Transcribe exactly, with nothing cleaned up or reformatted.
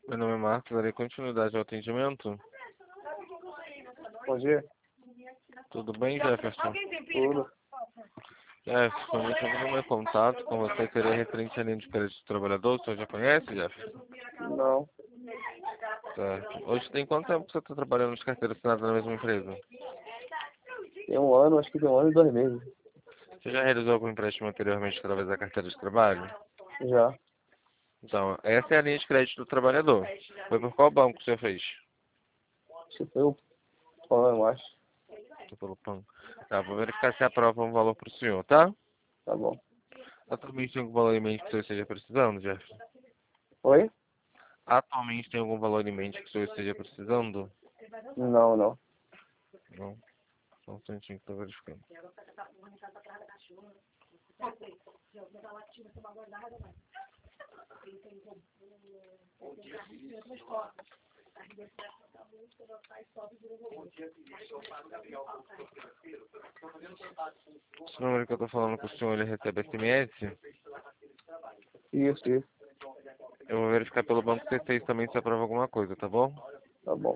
Meu nome é Marcos, darei continuidade ao atendimento. Bom dia. Tudo bem, Jefferson? Tudo. Jefferson, eu tive no meu contato com você, querer referente à linha de crédito do trabalhador. O senhor já conhece, Jefferson? Não. Certo. Hoje tem quanto tempo que você está trabalhando de carteira assinada na mesma empresa? Tem um ano, acho que tem um ano e dois meses. Você já realizou algum empréstimo anteriormente através da carteira de trabalho? Já. Então, essa é a linha de crédito do trabalhador. Foi por qual banco que o senhor fez? Acho que foi o pão, eu acho. Foi pelo P A N. Tá, vou verificar se aprova um valor para o senhor, tá? Tá bom. Atualmente tem algum valor em mente que o senhor esteja precisando, Jefferson? Oi? Atualmente tem algum valor em mente que o senhor esteja precisando? Não, não. Não. Só um instantinho que eu tô verificando. Esse número que eu tô falando com o senhor, ele recebe S M S? Isso, isso. Eu vou verificar pelo banco C seis também se aprova alguma coisa, tá bom? Tá bom.